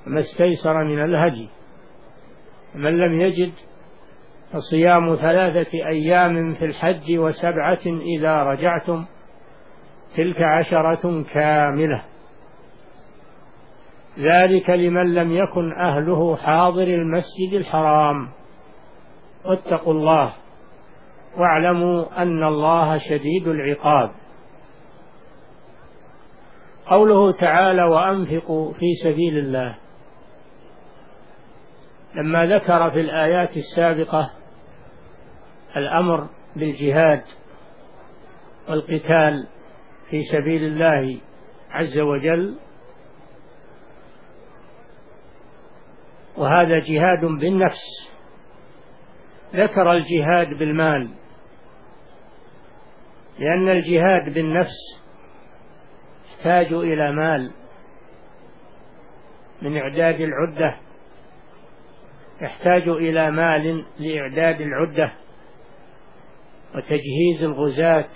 ما استيسر من الهدي. من لم يجد فصيام 3 أيام في الحج و7 إذا رجعتم تلك 10 كاملة، ذلك لمن لم يكن أهله حاضر المسجد الحرام. واتقوا الله واعلموا أن الله شديد العقاب. قوله تعالى وأنفقوا في سبيل الله، لما ذكر في الآيات السابقة الأمر بالجهاد والقتال في سبيل الله عز وجل، وهذا جهاد بالنفس، ذكر الجهاد بالمال، لأن الجهاد بالنفس يحتاج إلى مال من إعداد العدة، يحتاج إلى مال لإعداد العدة وتجهيز الغزاة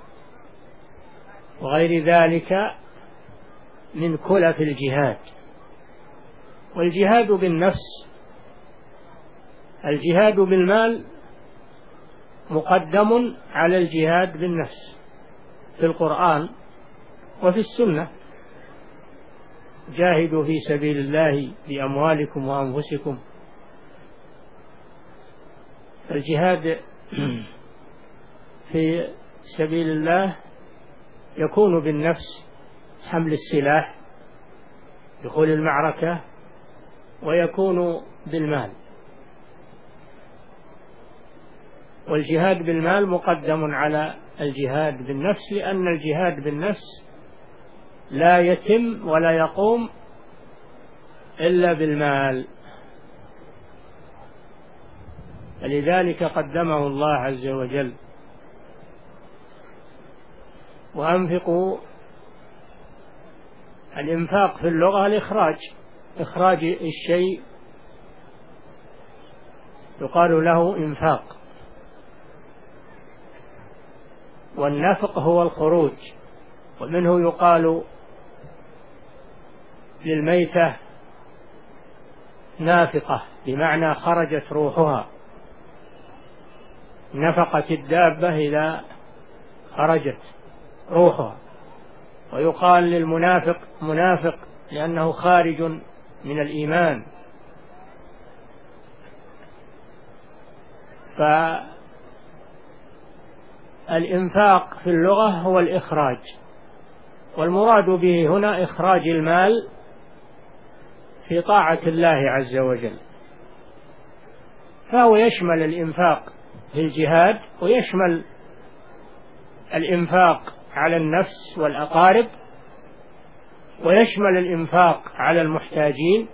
وغير ذلك من كلف الجهاد. والجهاد بالنفس، الجهاد بالمال مقدم على الجهاد بالنفس في القرآن وفي السنة. جاهدوا في سبيل الله بأموالكم وأنفسكم. الجهاد في سبيل الله يكون بالنفس، حمل السلاح، دخول المعركة، ويكون بالمال. والجهاد بالمال مقدم على الجهاد بالنفس، لأن الجهاد بالنفس لا يتم ولا يقوم إلا بالمال، فلذلك قدمه الله عز وجل. وأنفقوا، الإنفاق في اللغة الإخراج، إخراج الشيء يقال له إنفاق، والنفق هو الخروج. ومنه يقال للميتة نافقة، بمعنى خرجت روحها، نفقت الدابة إذا خرجت روحها. ويقال للمنافق منافق لأنه خارج من الإيمان. فالإنفاق في اللغة هو الإخراج، والمراد به هنا إخراج المال في طاعة الله عز وجل، فهو يشمل الإنفاق في الجهاد، ويشمل الإنفاق على النفس والأقارب، ويشمل الإنفاق على المحتاجين.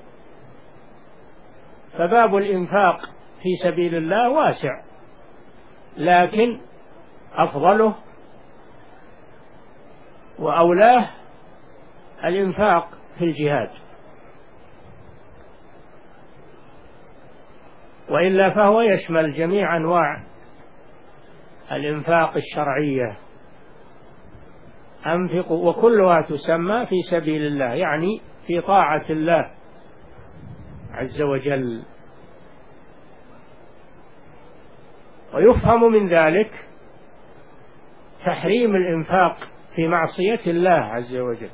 فباب الإنفاق في سبيل الله واسع، لكن أفضله وأولاه الإنفاق في الجهاد، وإلا فهو يشمل جميع أنواع الإنفاق الشرعية. أنفقوا، وكلها تسمى في سبيل الله، يعني في طاعة الله عز وجل. ويفهم من ذلك تحريم الإنفاق في معصية الله عز وجل.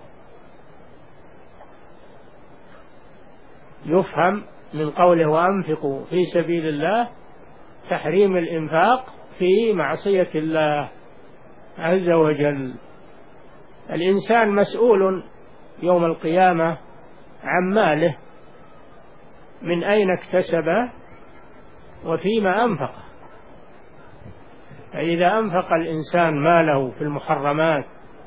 يفهم من قوله وأنفقوا في سبيل الله تحريم الإنفاق في معصية الله عز وجل. الإنسان مسؤول يوم القيامة عن ماله، من أين اكتسبه وفيما أنفقه. فإذا أنفق الإنسان ماله في المحرمات،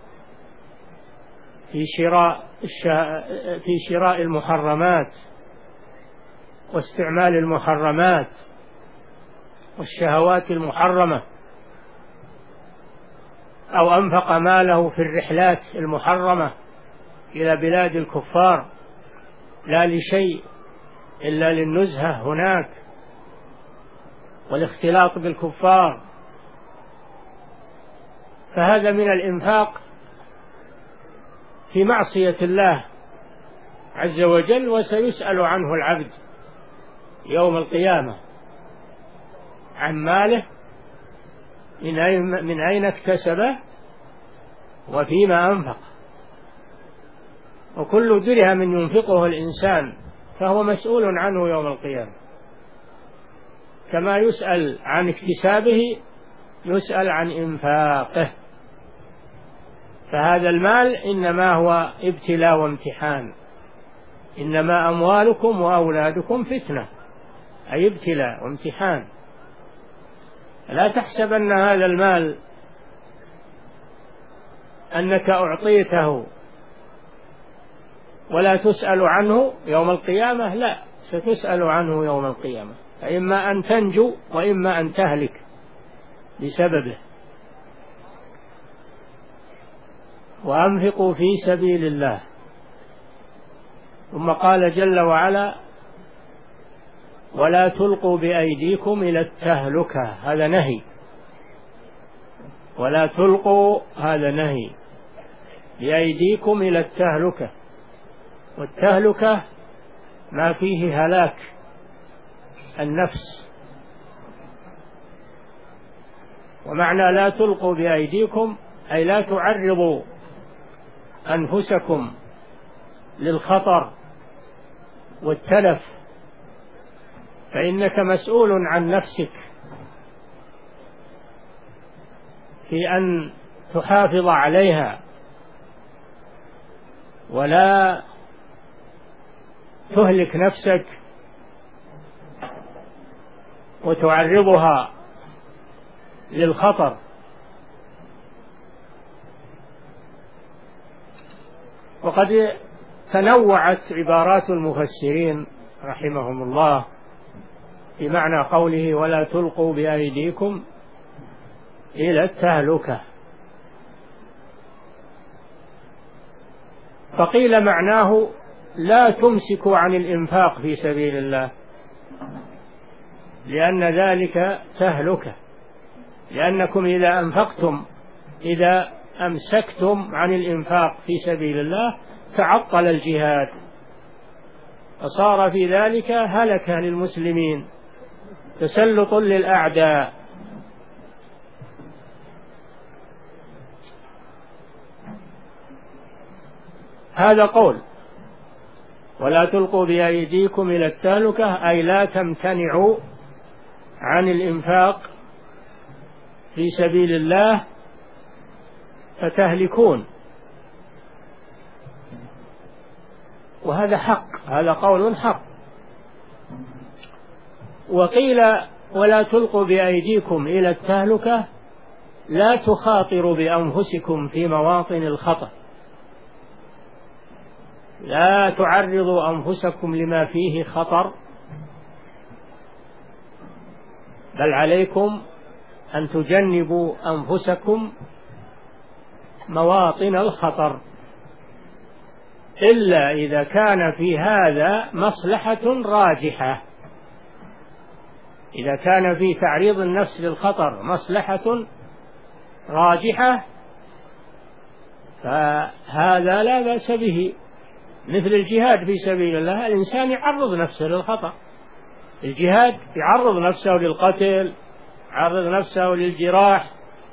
في شراء المحرمات واستعمال المحرمات والشهوات المحرمة، أو أنفق ماله في الرحلات المحرمة إلى بلاد الكفار لا لشيء إلا للنزهة هناك والاختلاط بالكفار، فهذا من الإنفاق في معصية الله عز وجل، وسيسأل عنه العبد يوم القيامة عن ماله، من أين اكتسبه وفيما أنفق. وكل درهم ينفقه الإنسان فهو مسؤول عنه يوم القيامة، كما يسأل عن اكتسابه يسأل عن إنفاقه. فهذا المال إنما هو ابتلاء وامتحان، إنما أموالكم وأولادكم فتنة، أي ابتلاء وامتحان. لا تحسب أن هذا المال أنك أعطيته ولا تسأل عنه يوم القيامة، لا، ستسأل عنه يوم القيامة، فإما أن تنجو وإما أن تهلك بسببه. وأنفقوا في سبيل الله. ثم قال جل وعلا: ولا تلقوا بأيديكم إلى التهلكة. هذا نهي، ولا تلقوا، هذا نهي، بأيديكم إلى التهلكة. والتهلكة ما فيه هلاك النفس. ومعنى لا تلقوا بأيديكم أي لا تعرضوا أنفسكم للخطر والتلف، فإنك مسؤول عن نفسك في أن تحافظ عليها ولا تهلك نفسك وتعرضها للخطر. وقد تنوعت عبارات المفسرين رحمهم الله في معنى قوله: ولا تلقوا بأيديكم إلى التهلكة. فقيل معناه: لا تمسكوا عن الإنفاق في سبيل الله، لأن ذلك تهلكة، لأنكم إذا أنفقتم، إذا أمسكتم عن الإنفاق في سبيل الله تعطل الجهاد، فصار في ذلك هلكة للمسلمين، تسلط للأعداء. هذا قول: ولا تلقوا بأيديكم إلى التهلكة، أي لا تمتنعوا عن الإنفاق في سبيل الله فتهلكون. وهذا حق، هذا قول حق. وقيل: ولا تلقوا بأيديكم إلى التهلكة، لا تخاطروا بأنفسكم في مواطن الخطر، لا تعرضوا أنفسكم لما فيه خطر، بل عليكم أن تجنبوا أنفسكم مواطن الخطر، إلا إذا كان في هذا مصلحة راجحة. إذا كان في تعريض النفس للخطر مصلحة راجحة فهذا لا بأس به، مثل الجهاد في سبيل الله. الإنسان يعرض نفسه للخطر، الجهاد يعرض نفسه للقتل، يعرض نفسه للجراح،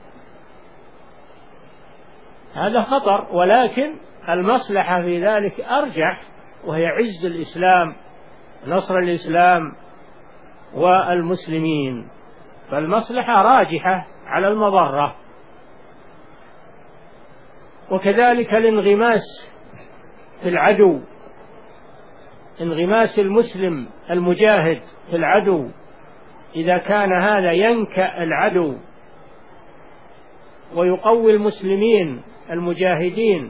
هذا خطر، ولكن المصلحة في ذلك أرجح، وهي عز الإسلام، نصر الإسلام والمسلمين، فالمصلحة راجحة على المضرة. وكذلك الانغماس في العدو، انغماس المسلم المجاهد في العدو، إذا كان هذا ينكأ العدو ويقوي المسلمين المجاهدين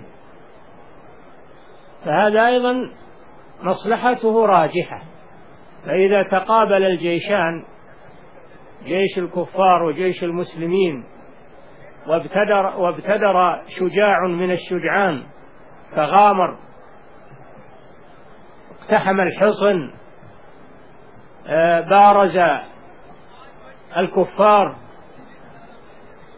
فهذا أيضا مصلحته راجحة. فإذا تقابل الجيشان، جيش الكفار وجيش المسلمين، وابتدر شجاع من الشجعان فغامر، اقتحم الحصن، بارز الكفار،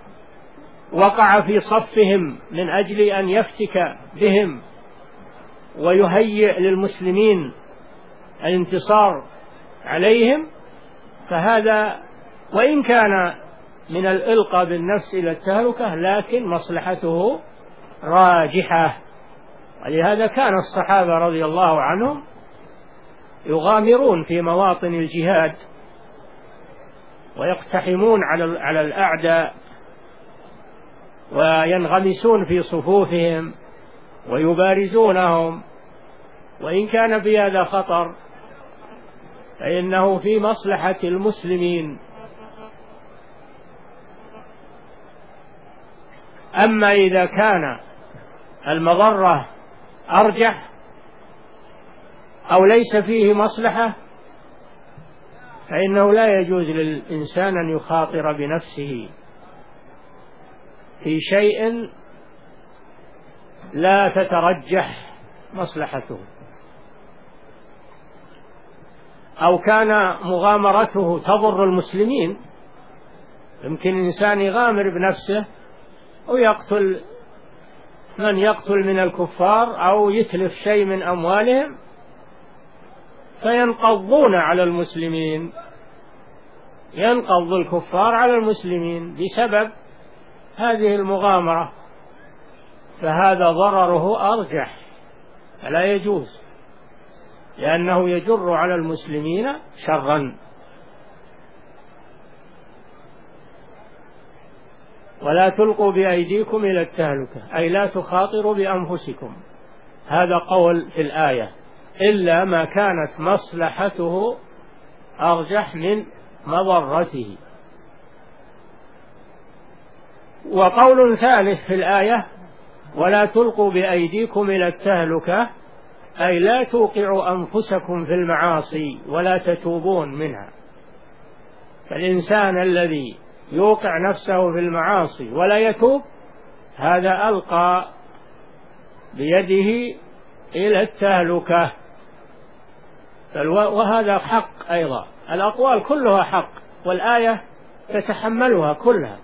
وقع في صفهم من أجل أن يفتك بهم ويهيئ للمسلمين الانتصار عليهم، فهذا وإن كان من الإلقاء بالنفس إلى التهلكة لكن مصلحته راجحة. ولهذا كان الصحابة رضي الله عنهم يغامرون في مواطن الجهاد ويقتحمون على الأعداء وينغمسون في صفوفهم ويبارزونهم، وإن كان في هذا خطر فإنه في مصلحة المسلمين. أما إذا كان المضرة أرجح أو ليس فيه مصلحة فإنه لا يجوز للإنسان أن يخاطر بنفسه في شيء لا تترجح مصلحته، أو كان مغامرته تضر المسلمين. يمكن إنسان يغامر بنفسه ويقتل من يقتل من الكفار أو يتلف شيء من أموالهم فينقضون على المسلمين، ينقض الكفار على المسلمين بسبب هذه المغامرة، فهذا ضرره أرجح، فلا يجوز، لأنه يجر على المسلمين شرا. ولا تلقوا بأيديكم إلى التهلكة، أي لا تخاطروا بأنفسكم، هذا قول في الآية، إلا ما كانت مصلحته أرجح من مضرته. وقول ثالث في الآية ولا تلقوا بأيديكم إلى التهلكة، أي لا توقعوا أنفسكم في المعاصي ولا تتوبون منها. فالإنسان الذي يوقع نفسه في المعاصي ولا يتوب هذا ألقى بيده إلى التهلكة، وهذا حق أيضا، الأقوال كلها حق والآية تتحملها كلها.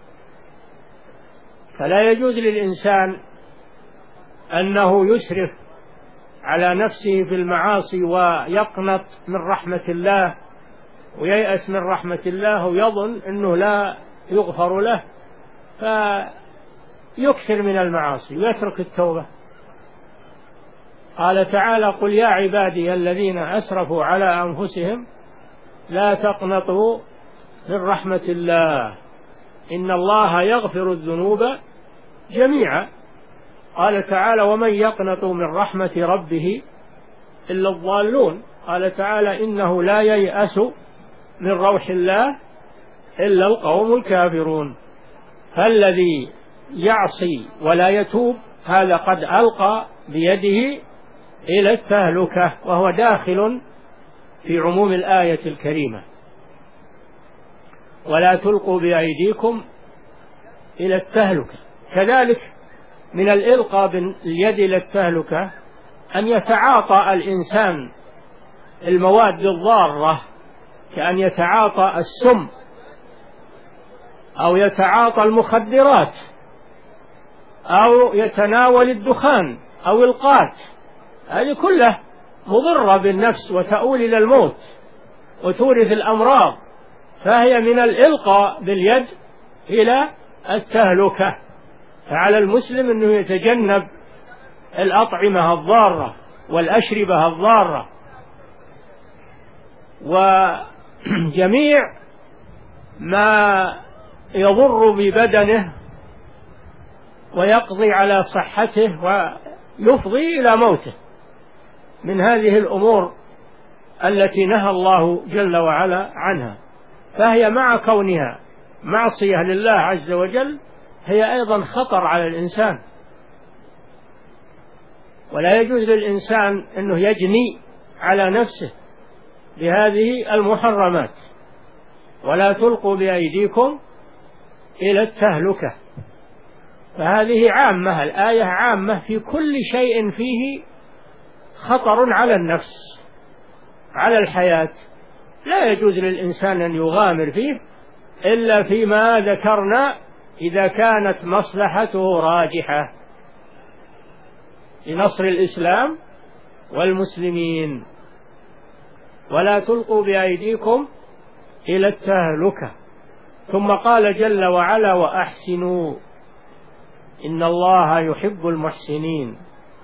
فلا يجوز للإنسان أنه يسرف على نفسه في المعاصي ويقنط من رحمة الله وييأس من رحمة الله ويظن أنه لا يغفر له فيكثر من المعاصي ويترك التوبة. قال تعالى قل يا عبادي الذين أسرفوا على أنفسهم لا تقنطوا من رحمة الله إن الله يغفر الذنوب جميعا. قال تعالى ومن يقنط من رحمة ربه إلا الضالون. قال تعالى إنه لا ييأس من روح الله إلا القوم الكافرون. فالذي يعصي ولا يتوب هذا قد ألقى بيده إلى التهلكة، وهو داخل في عموم الآية الكريمة ولا تلقوا بأيديكم إلى التهلكة. كذلك من الإلقاء باليد إلى التهلكة أن يتعاطى الإنسان المواد الضارة كأن يتعاطى السم أو يتعاطى المخدرات أو يتناول الدخان أو القات، هذه كلها مضرة بالنفس وتؤول إلى الموت وتورث الأمراض، فهي من الإلقاء باليد إلى التهلكة. فعلى المسلم أنه يتجنب الأطعمة الضارة والأشربة الضارة وجميع ما يضر ببدنه ويقضي على صحته ويفضي إلى موته من هذه الأمور التي نهى الله جل وعلا عنها. فهي مع كونها معصية لله عز وجل هي أيضا خطر على الإنسان، ولا يجوز للإنسان أنه يجني على نفسه بهذه المحرمات. ولا تلقوا بأيديكم إلى التهلكة، فهذه عامة، الآية عامة في كل شيء فيه خطر على النفس على الحياة، لا يجوز للإنسان أن يغامر فيه إلا فيما ذكرنا إذا كانت مصلحته راجحة لنصر الإسلام والمسلمين ولا تلقوا بأيديكم إلى التهلكة. ثم قال جل وعلا وأحسنوا إن الله يحب المحسنين.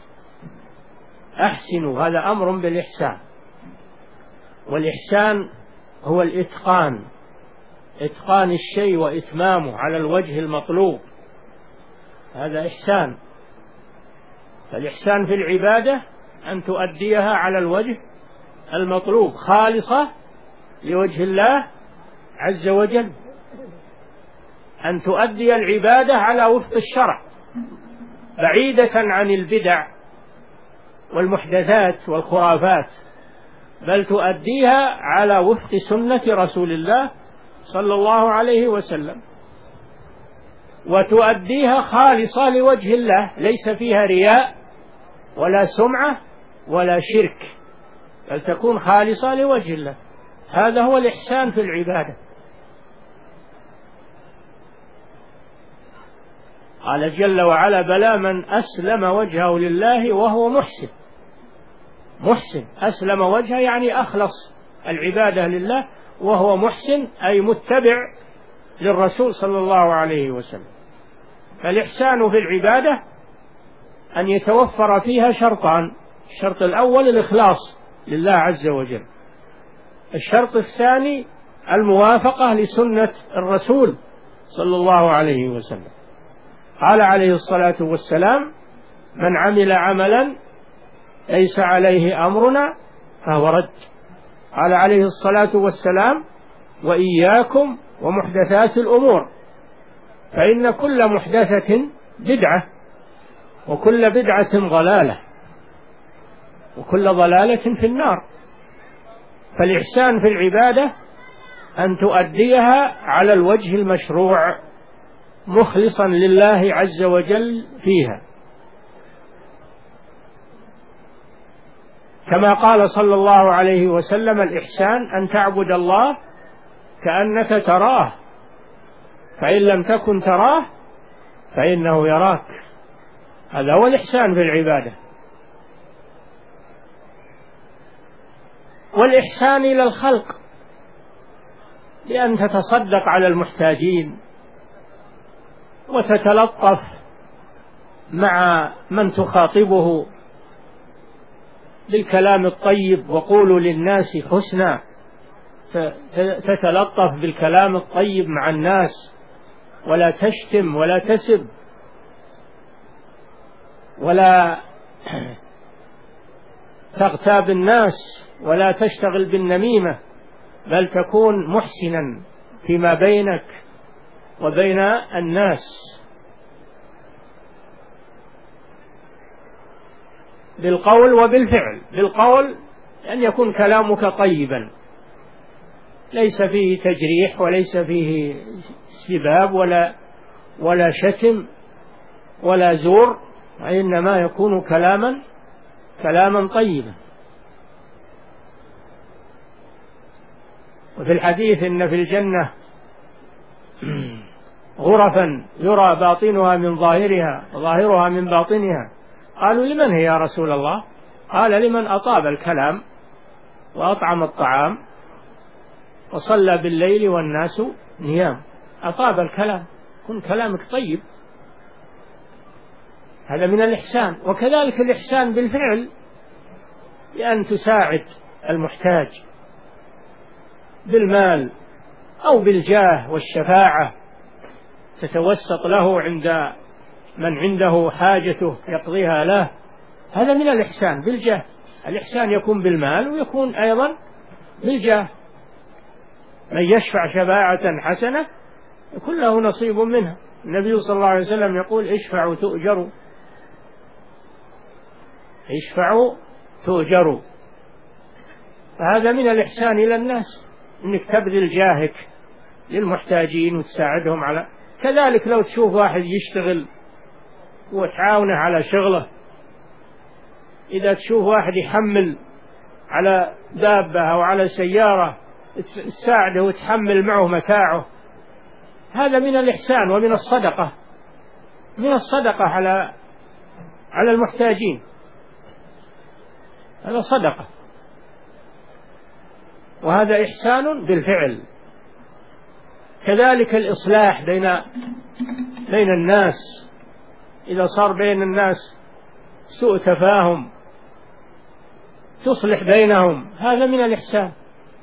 أحسنوا هذا أمر بالإحسان، والإحسان هو الإتقان، إتقان الشيء وإتمامه على الوجه المطلوب، هذا إحسان. فالإحسان في العبادة أن تؤديها على الوجه المطلوب خالصة لوجه الله عز وجل، أن تؤدي العبادة على وفق الشرع بعيدة عن البدع والمحدثات والخرافات، بل تؤديها على وفق سنة رسول الله صلى الله عليه وسلم، وتؤديها خالصة لوجه الله ليس فيها رياء ولا سمعة ولا شرك، بل تكون خالصة لوجه الله. هذا هو الإحسان في العبادة. قال جل وعلا بلى من أسلم وجهه لله وهو محسن. محسن أسلم وجهه يعني أخلص العبادة لله وهو محسن أي متبع للرسول صلى الله عليه وسلم. فالإحسان في العبادة أن يتوفر فيها شرطان: الشرط الأول الإخلاص لله عز وجل، الشرط الثاني الموافقة لسنة الرسول صلى الله عليه وسلم. قال عليه الصلاة والسلام من عمل عملا ليس عليه أمرنا فهو رد. قال عليه الصلاة والسلام وإياكم ومحدثات الأمور فإن كل محدثة بدعة وكل بدعة ضلالة وكل ضلالة في النار. فالإحسان في العبادة أن تؤديها على الوجه المشروع مخلصا لله عز وجل فيها، كما قال صلى الله عليه وسلم الإحسان أن تعبد الله كأنك تراه فإن لم تكن تراه فإنه يراك. هذا هو الإحسان في العبادة. والإحسان إلى الخلق بأن تتصدق على المحتاجين وتتلطف مع من تخاطبه بالكلام الطيب وقولوا للناس حسنا، تتلطف بالكلام الطيب مع الناس ولا تشتم ولا تسب ولا تغتاب الناس ولا تشتغل بالنميمة، بل تكون محسنا فيما بينك وبين الناس بالقول وبالفعل. بالقول أن يكون كلامك طيبا ليس فيه تجريح وليس فيه سباب ولا شتم ولا زور، وإنما يكون كلاما طيبا. وفي الحديث إن في الجنة غرفا يرى باطنها من ظاهرها وظاهرها من باطنها. قالوا لمن هي يا رسول الله؟ قال لمن أطاب الكلام وأطعم الطعام وصلى بالليل والناس نيام. أطاب الكلام، كن كلامك طيب، هذا من الإحسان. وكذلك الإحسان بالفعل بأن تساعد المحتاج بالمال أو بالجاه والشفاعة، تتوسط له عند من عنده حاجته يقضيها له، هذا من الإحسان بالجاه. الإحسان يكون بالمال ويكون أيضا بالجاه. من يشفع شفاعة حسنة يكون له نصيب منها. النبي صلى الله عليه وسلم يقول اشفعوا تؤجروا، اشفعوا تؤجروا. فهذا من الإحسان إلى الناس، أنك تبذل جاهك للمحتاجين وتساعدهم على. كذلك لو تشوف واحد يشتغل وتعاونه على شغله، إذا تشوف واحد يحمل على دابة أو على سيارة تساعده وتحمل معه متاعه، هذا من الإحسان ومن الصدقة، من الصدقة على المحتاجين. هذا صدقة، وهذا إحسان بالفعل. كذلك الإصلاح بين الناس، إذا صار بين الناس سوء تفاهم تصلح بينهم، هذا من الإحسان.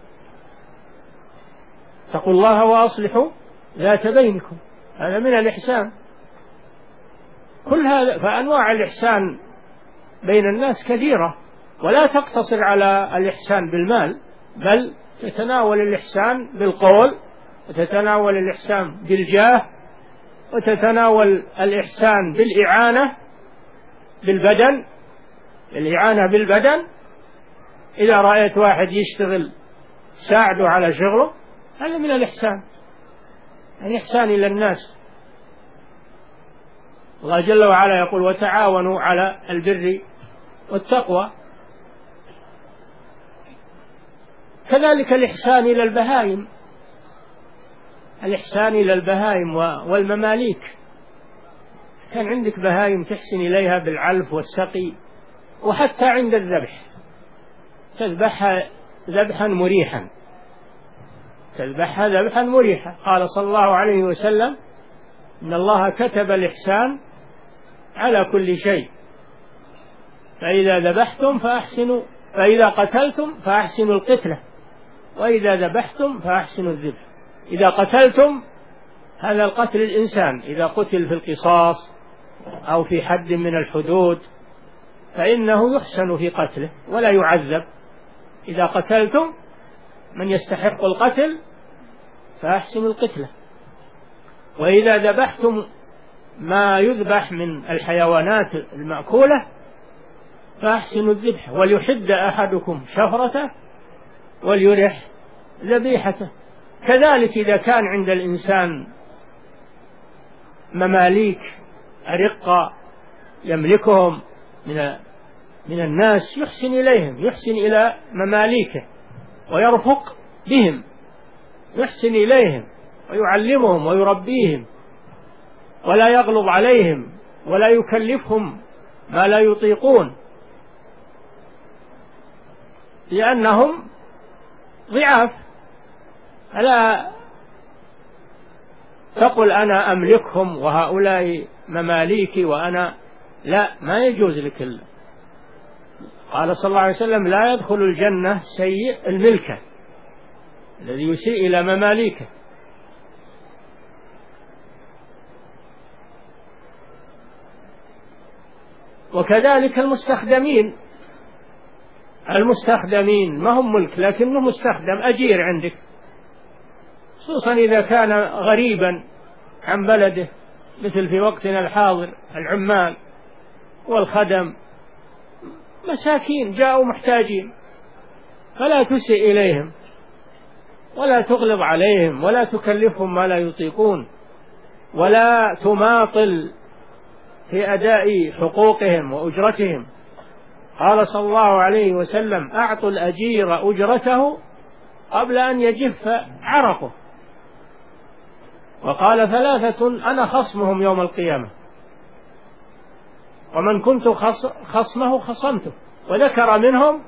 اتقوا الله وأصلحوا ذات بينكم، هذا من الإحسان. كل هذا، فأنواع الإحسان بين الناس كثيرة، ولا تقتصر على الإحسان بالمال، بل تتناول الإحسان بالقول، وتتناول الإحسان بالجاه، وتتناول الإحسان بالإعانة بالبدن، الإعانة بالبدن. إذا رأيت واحد يشتغل ساعده على شغله، هذا من الإحسان، الإحسان إلى الناس. الله جل وعلا يقول: وتعاونوا على البر والتقوى. كذلك الإحسان إلى البهائم، الإحسان إلى البهائم والمماليك. كان عندك بهائم تحسن إليها بالعلف والسقي، وحتى عند الذبح تذبحها ذبحا مريحا، تذبحها ذبحا مريحا. قال صلى الله عليه وسلم: إن الله كتب الإحسان على كل شيء، فإذا ذبحتم فأحسنوا، فإذا قتلتم فأحسنوا القتلة، وإذا ذبحتم فأحسنوا الذبح. إذا قتلتم، هذا القتل الإنسان إذا قتل في القصاص أو في حد من الحدود فإنه يحسن في قتله ولا يعذب. إذا قتلتم من يستحق القتل فأحسنوا القتلة. وإذا ذبحتم ما يذبح من الحيوانات المأكولة فأحسنوا الذبح، وليحد أحدكم شفرته وليرح ذبيحته. كذلك إذا كان عند الإنسان مماليك أرقة يملكهم من الناس، يحسن إليهم، يحسن إلى مماليكه ويرفق بهم، يحسن إليهم ويعلمهم ويربيهم، ولا يغلظ عليهم ولا يكلفهم ما لا يطيقون، لأنهم ضعاف. ألا تقل أنا أملكهم وهؤلاء مماليكي وأنا لا، ما يجوز لك. قال صلى الله عليه وسلم: لا يدخل الجنة سيء الملكة، الذي يسيء إلى مماليكه. وكذلك المستخدمين ما هم ملك، لكنه مستخدم أجير عندك، خصوصا إذا كان غريبا عن بلده، مثل في وقتنا الحاضر العمال والخدم مساكين جاءوا محتاجين، فلا تسئ إليهم ولا تغلظ عليهم ولا تكلفهم ما لا يطيقون، ولا تماطل في أداء حقوقهم وأجرتهم. قال صلى الله عليه وسلم: أعطوا الأجير أجرته قبل أن يجف عرقه. وقال: ثلاثة أنا خصمهم يوم القيامة، ومن كنت خصمه خصمته. وذكر منهم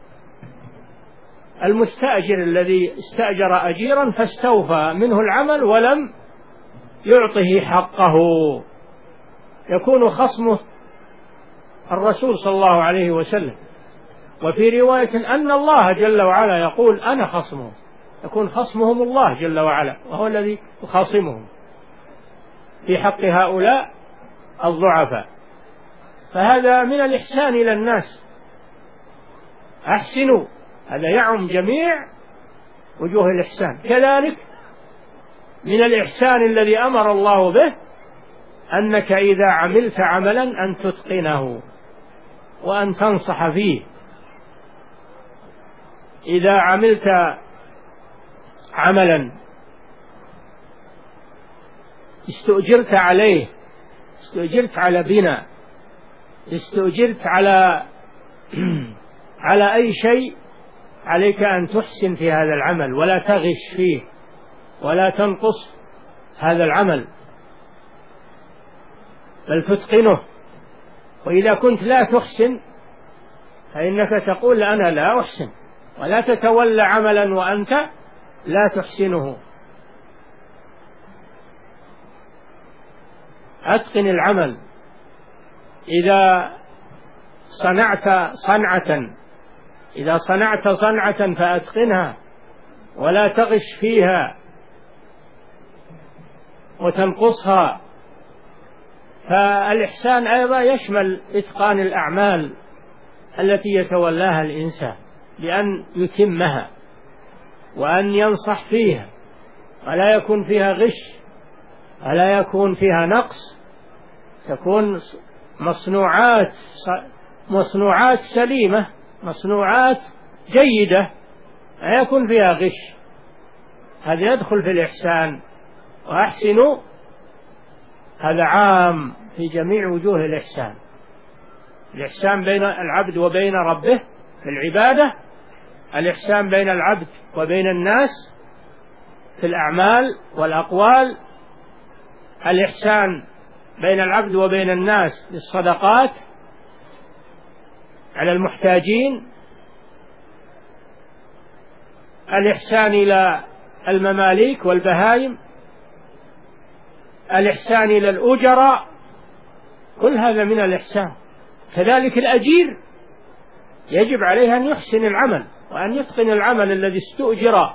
المستأجر الذي استأجر أجيرا فاستوفى منه العمل ولم يعطه حقه، يكون خصمه الرسول صلى الله عليه وسلم. وفي رواية أن الله جل وعلا يقول: أنا خصمهم، يكون خصمهم الله جل وعلا، وهو الذي يخاصمهم في حق هؤلاء الضعفاء. فهذا من الإحسان إلى الناس، أحسنوا، هذا يعم جميع وجوه الإحسان. كذلك من الإحسان الذي أمر الله به أنك إذا عملت عملا أن تتقنه وأن تنصح فيه. إذا عملت عملا استؤجرت عليه، استؤجرت على بناء، استؤجرت على أي شيء، عليك أن تحسن في هذا العمل ولا تغش فيه ولا تنقص هذا العمل، بل تتقنه. وإذا كنت لا تحسن فإنك تقول أنا لا أحسن، ولا تتولى عملا وأنت لا تحسنه. أتقن العمل. إذا صنعت صنعة فأتقنها ولا تغش فيها وتنقصها. فالإحسان أيضا يشمل إتقان الأعمال التي يتولاها الإنسان بأن يتمها وأن ينصح فيها ولا يكون فيها غش ولا يكون فيها نقص، تكون مصنوعات سليمة، مصنوعات جيدة، لا يكون فيها غش. هذا يدخل في الإحسان. وأحسنوا هذا عام في جميع وجوه الإحسان. الإحسان بين العبد وبين ربه في العبادة، الإحسان بين العبد وبين الناس في الأعمال والأقوال، الإحسان بين العبد وبين الناس بالصدقات على المحتاجين، الإحسان إلى المماليك والبهائم، الإحسان إلى الأجراء، كل هذا من الإحسان. كذلك الأجير يجب عليه أن يحسن العمل وأن يتقن العمل الذي استؤجر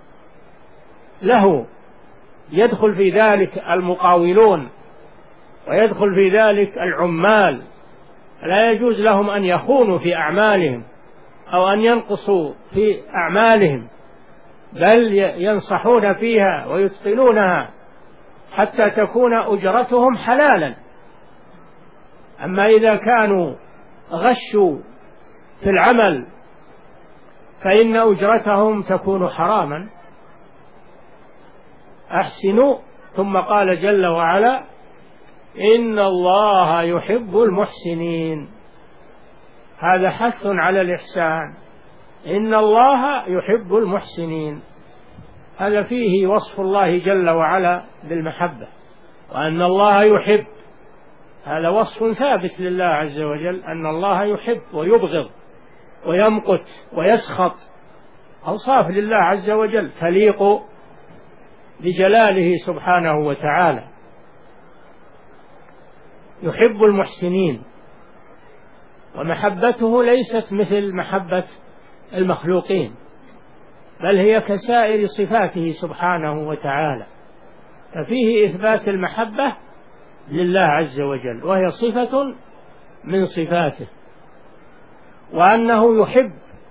له. يدخل في ذلك المقاولون ويدخل في ذلك العمال، لا يجوز لهم أن يخونوا في أعمالهم أو أن ينقصوا في أعمالهم، بل ينصحون فيها ويتقنونها حتى تكون أجرتهم حلالا. أما إذا كانوا غشوا في العمل فإن أجرتهم تكون حراما. أحسنوا. ثم قال جل وعلا إن الله يحب المحسنين. هذا حث على الإحسان. إن الله يحب المحسنين، هذا فيه وصف الله جل وعلا بالمحبة، وأن الله يحب، هذا وصف ثابت لله عز وجل، أن الله يحب ويبغض ويمقت ويسخط، أوصاف لله عز وجل تليق بجلاله سبحانه وتعالى. يحب المحسنين، ومحبته ليست مثل محبة المخلوقين، بل هي كسائر صفاته سبحانه وتعالى، ففيه إثبات المحبة لله عز وجل وهي صفة من صفاته، وأنه يحب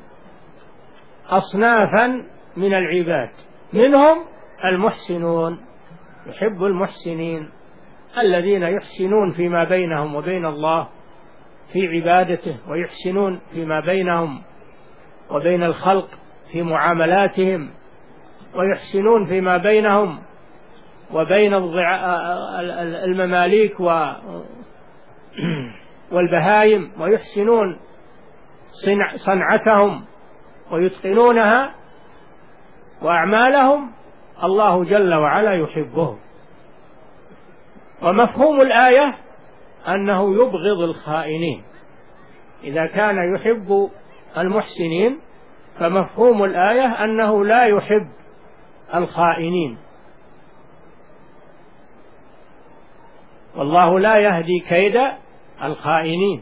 أصنافا من العباد، منهم المحسنون. يحب المحسنين الذين يحسنون فيما بينهم وبين الله في عبادته، ويحسنون فيما بينهم وبين الخلق في معاملاتهم، ويحسنون فيما بينهم وبين المماليك والبهائم، ويحسنون صنعتهم ويتقنونها وأعمالهم. الله جل وعلا يحبهم. ومفهوم الآية أنه يبغض الخائنين. إذا كان يحب المحسنين فمفهوم الآية أنه لا يحب الخائنين، والله لا يهدي كيد الخائنين.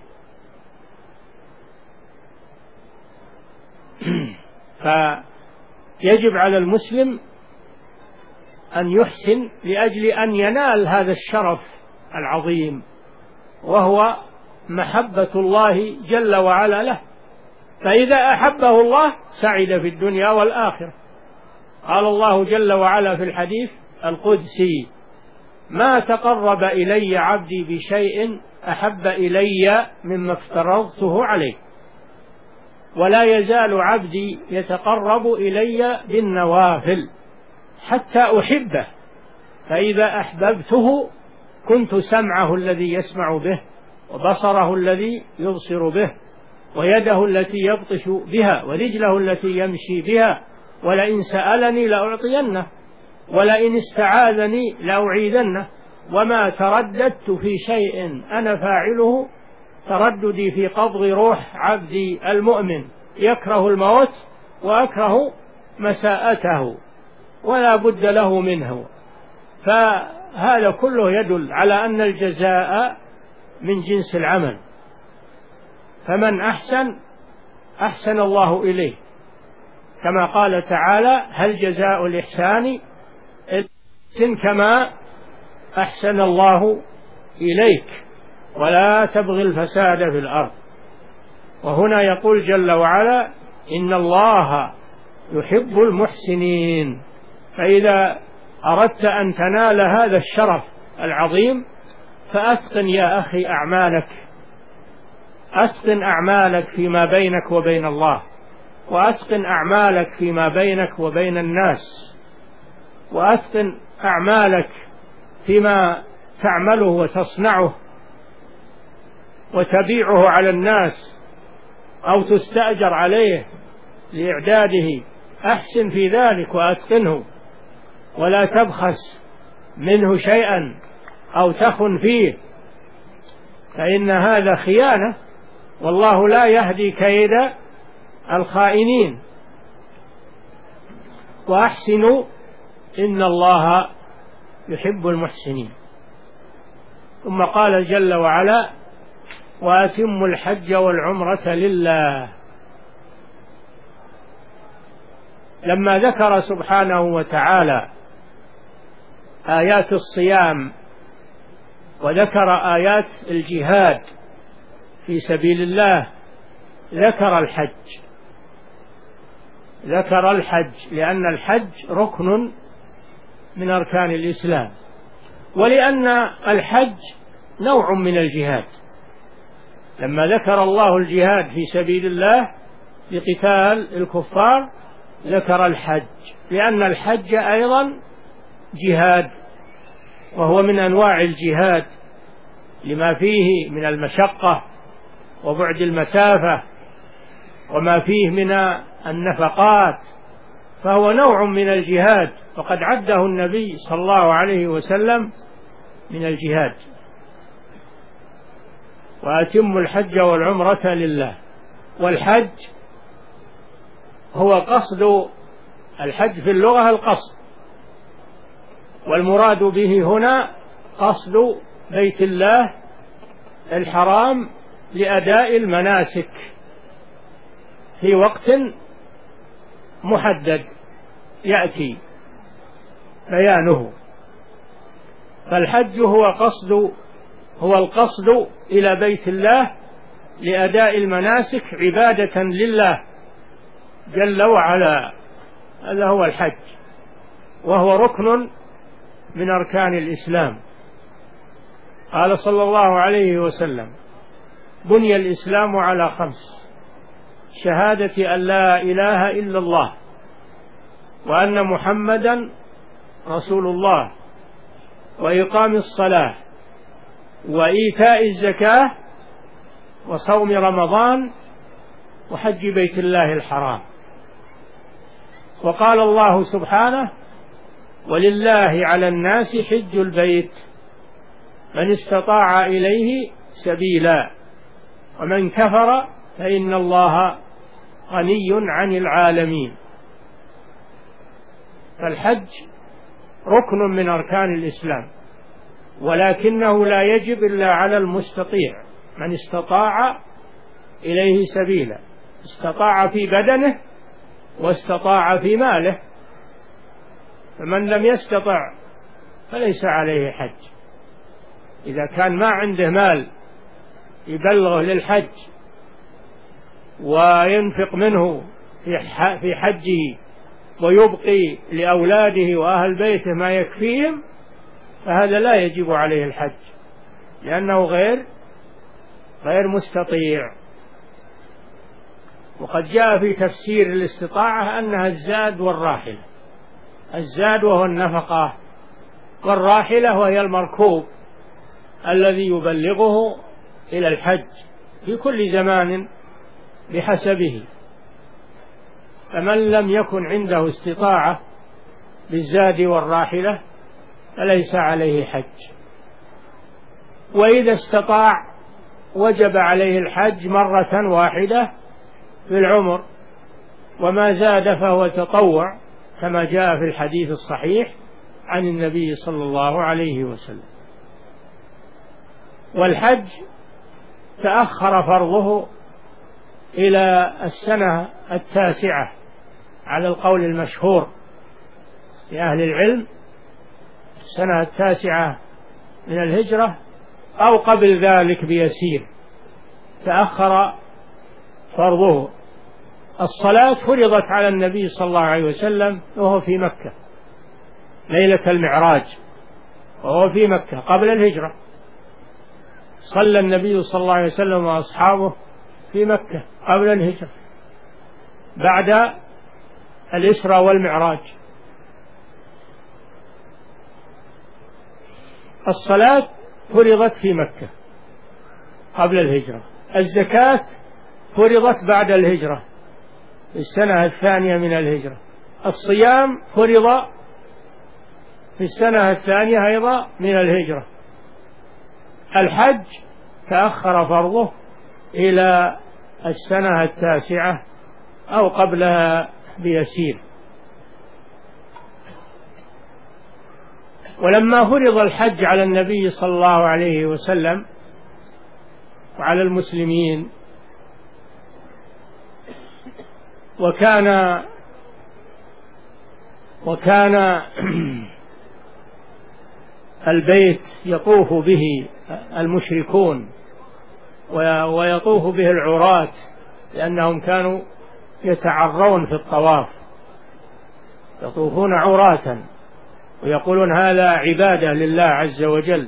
فيجب على المسلم أن يحسن لأجل أن ينال هذا الشرف العظيم، وهو محبة الله جل وعلا له. فإذا أحبه الله سعد في الدنيا والآخرة. قال الله جل وعلا في الحديث القدسي: ما تقرب إلي عبدي بشيء أحب إلي مما افترضته عليه، ولا يزال عبدي يتقرب إلي بالنوافل حتى أحبه، فإذا أحببته كنت سمعه الذي يسمع به، وبصره الذي يبصر به، ويده التي يبطش بها، ورجله التي يمشي بها، ولئن سألني لأعطينه، ولئن استعاذني لأعيذنه، وما ترددت في شيء أنا فاعله ترددي في قبض روح عبدي المؤمن، يكره الموت وأكره مساءته ولا بد له منه. فهذا كله يدل على أن الجزاء من جنس العمل، فمن أحسن الله إليه، كما قال تعالى: هل جزاء الإحسان إلا كما أحسن الله إليك ولا تبغي الفساد في الأرض. وهنا يقول جل وعلا: إن الله يحب المحسنين. فإذا أردت أن تنال هذا الشرف العظيم فأتقن يا أخي أعمالك، أتقن أعمالك فيما بينك وبين الله، وأتقن أعمالك فيما بينك وبين الناس، وأتقن أعمالك فيما تعمله وتصنعه وتبيعه على الناس أو تستأجر عليه لإعداده. أحسن في ذلك وأتقنه، ولا تبخس منه شيئا أو تخن فيه، فإن هذا خيانة، والله لا يهدي كيد الخائنين. وأحسنوا إن الله يحب المحسنين. ثم قال جل وعلا: وأتموا الحج والعمرة لله. لما ذكر سبحانه وتعالى آيات الصيام وذكر آيات الجهاد في سبيل الله ذكر الحج لأن الحج ركن من أركان الإسلام، ولأن الحج نوع من الجهاد. لما ذكر الله الجهاد في سبيل الله لقتال الكفار ذكر الحج، لأن الحج أيضا جهاد، وهو من أنواع الجهاد لما فيه من المشقة وبعد المسافة وما فيه من النفقات، فهو نوع من الجهاد، وقد عده النبي صلى الله عليه وسلم من الجهاد. وأتموا الحج والعمرة لله. والحج هو قصد، الحج في اللغة القصد، والمراد به هنا قصد بيت الله الحرام لأداء المناسك في وقت محدد يأتي بيانه. فالحج هو القصد إلى بيت الله لأداء المناسك عبادة لله جل وعلا، هذا هو الحج، وهو ركن من أركان الإسلام. قال صلى الله عليه وسلم: بني الإسلام على 5: شهادة أن لا إله إلا الله وأن محمدا رسول الله، وإقام الصلاة، وإيتاء الزكاة، وصوم رمضان، وحج بيت الله الحرام. وقال الله سبحانه: ولله على الناس حج البيت من استطاع إليه سبيلا ومن كفر فإن الله غني عن العالمين. فالحج ركن من أركان الإسلام، ولكنه لا يجب إلا على المستطيع، من استطاع إليه سبيلا، استطاع في بدنه واستطاع في ماله. فمن لم يستطع فليس عليه حج. إذا كان ما عنده مال يبلغه للحج وينفق منه في حجه ويبقي لأولاده وأهل بيته ما يكفيهم، فهذا لا يجب عليه الحج، لأنه غير مستطيع. وقد جاء في تفسير الاستطاعة أنها الزاد والراحلة. الزاد وهو النفقة، والراحلة وهي المركوب الذي يبلغه إلى الحج في كل زمان بحسبه. فمن لم يكن عنده استطاعة بالزاد والراحلة فليس عليه حج. وإذا استطاع وجب عليه الحج مرة واحدة في العمر، وما زاد فهو تطوع كما جاء في الحديث الصحيح عن النبي صلى الله عليه وسلم. والحج تأخر فرضه إلى السنة 9 على القول المشهور لأهل العلم، السنة 9 من الهجرة أو قبل ذلك بيسير تأخر فرضه. الصلاة فرضت على النبي صلى الله عليه وسلم وهو في مكة ليلة المعراج، وهو في مكة قبل الهجرة، صلى النبي صلى الله عليه وسلم وأصحابه في مكة قبل الهجرة بعد الإسراء والمعراج. الصلاة فرضت في مكة قبل الهجرة، الزكاة فرضت بعد الهجرة في السنة 2 من الهجرة، الصيام فرض في السنة 2 أيضا من الهجرة، الحج تأخر فرضه إلى السنة 9 أو قبلها بيسير. ولما فرض الحج على النبي صلى الله عليه وسلم وعلى المسلمين، وكان البيت يطوف به المشركون ويطوف به العراة، لأنهم كانوا يتعرون في الطواف، يطوفون عراة ويقولون هذا عبادة لله عز وجل،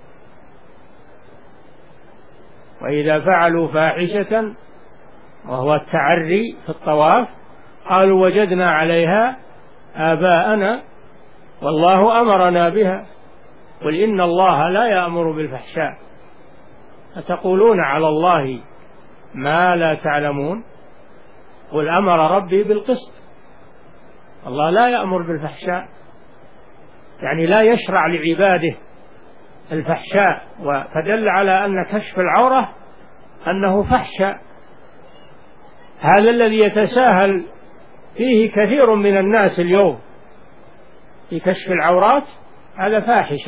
وإذا فعلوا فاحشة وهو التعري في الطواف قالوا وجدنا عليها آباءنا والله أمرنا بها، قل إن الله لا يأمر بالفحشاء أتقولون على الله ما لا تعلمون، قل أمر ربي بالقسط، الله لا يأمر بالفحشاء، يعني لا يشرع لعباده الفحشاء، فدل على أن كشف العورة أنه فحشاء، هذا الذي يتساهل فيه كثير من الناس اليوم في كشف العورات، هذا فاحشة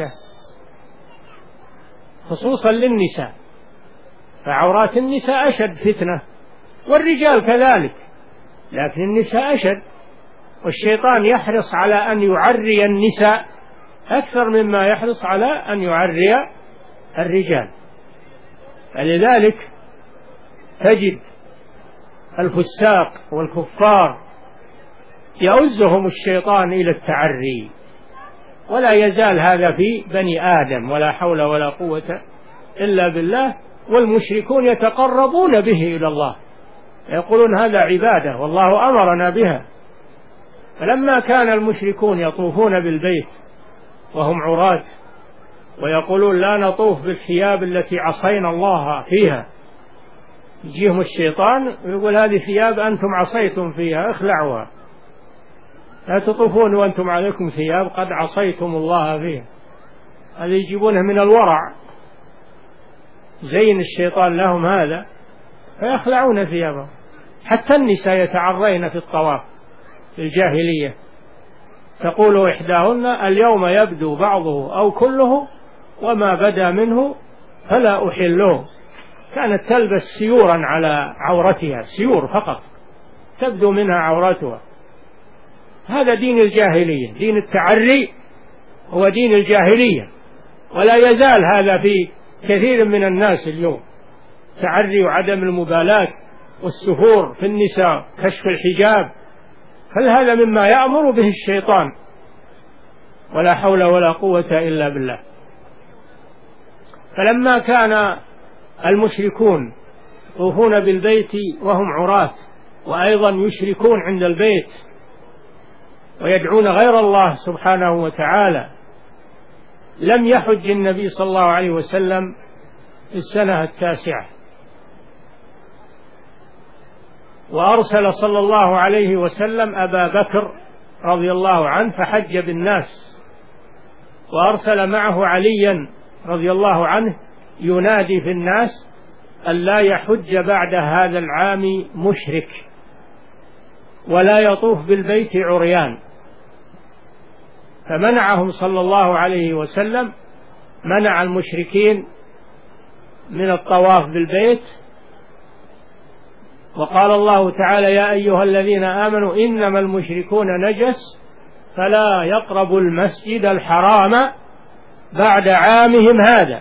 خصوصا للنساء، فعورات النساء أشد فتنة، والرجال كذلك، لكن النساء أشد، والشيطان يحرص على أن يعري النساء أكثر مما يحرص على أن يعري الرجال. فلذلك تجد الفساق والكفار يؤزهم الشيطان إلى التعري، ولا يزال هذا في بني آدم، ولا حول ولا قوة إلا بالله، والمشركون يتقربون به إلى الله، يقولون هذا عبادة والله أمرنا بها. فلما كان المشركون يطوفون بالبيت وهم عراة ويقولون لا نطوف بالثياب التي عصينا الله فيها، يجيهم الشيطان ويقول هذه ثياب أنتم عصيتم فيها اخلعوها، لا تطوفون وأنتم عليكم ثياب قد عصيتم الله فيها، هذا يجيبونه من الورع، زين الشيطان لهم هذا فيخلعون ثيابهم. حتى النساء يتعرين في الطواف في الجاهلية، تقول إحداهن اليوم يبدو بعضه أو كله وما بدا منه فلا أحله، كانت تلبس سيورا على عورتها، سيور فقط تبدو منها عورتها، هذا دين الجاهلية، دين التعري هو دين الجاهلية، ولا يزال هذا في كثير من الناس اليوم، تعري وعدم المبالاة والسفور في النساء، كشف الحجاب، هل هذا مما يأمر به الشيطان؟ ولا حول ولا قوة إلا بالله. فلما كان المشركون يطوفون بالبيت وهم عراة، وأيضا يشركون عند البيت ويدعون غير الله سبحانه وتعالى، لم يحج النبي صلى الله عليه وسلم في السنة 9، وأرسل صلى الله عليه وسلم أبا بكر رضي الله عنه فحج بالناس، وأرسل معه عليا رضي الله عنه ينادي في الناس أن لا يحج بعد هذا العام مشرك ولا يطوف بالبيت عريان، فمنعهم صلى الله عليه وسلم، منع المشركين من الطواف بالبيت. وقال الله تعالى: يا أيها الذين آمنوا إنما المشركون نجس فلا يقربوا المسجد الحرام بعد عامهم هذا.